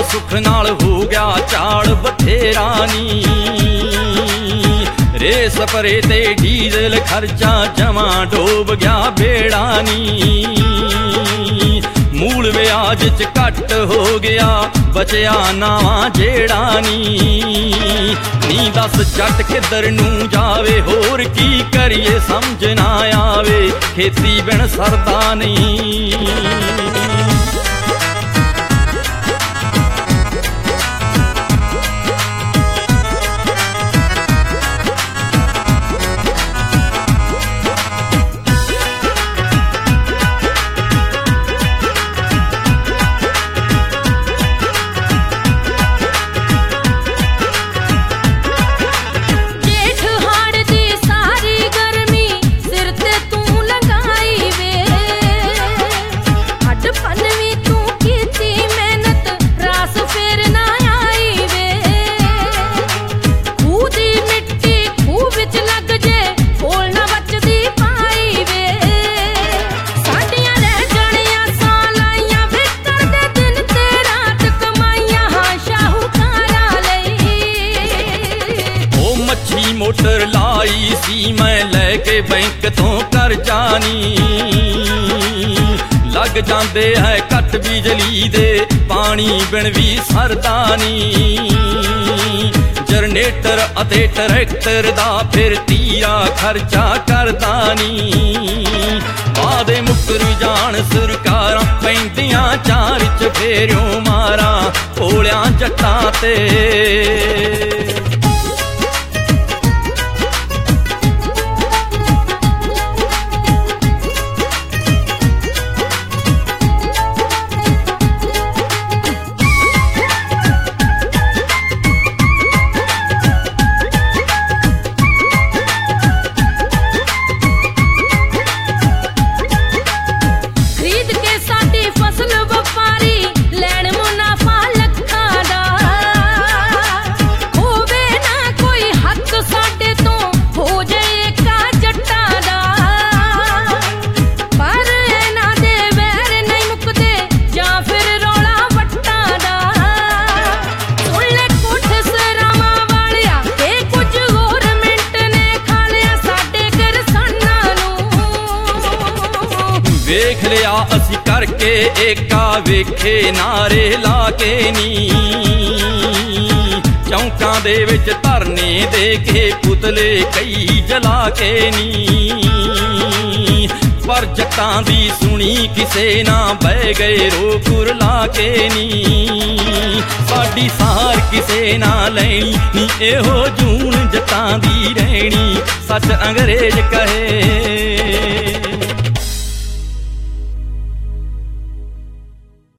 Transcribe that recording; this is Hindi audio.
सुख नाल हो गया झाड़ बथेरा नी। रे स्प्रे ते डीजल खर्चा जमा डूब गया बेड़ा नी। मूल ब्याज च घट हो गया बचया नावा जेड़ा नी। दस जट किधर नू जावे होर की करिए समझ ना आवे खेती बिन सरदा नहीं। मोटर लाई सी मैं लैके बैंक तो कर जानी। लग जाते है कट बिजली दे पानी बिन भी सरदा नी। जनरेटर अते ट्रैक्टर दा फिर तीरा खर्चा करदा नी। वादे मुकर जान सरकारां पैंदियां चार चफेरियों मारा भोलियां जट्टां ते। वेख लिया असी करके एका वेखे नारे ला के नी। चौंकां दे विच धरने दे के पुतले कई जला के नी। पर जट्टां दी सुनी किसे ना बह गए रोकुर ला के नी। साडी सार किसे ना लैनी नी एहो जून जट्टां दी रहनी। सच अंग्रेज कहे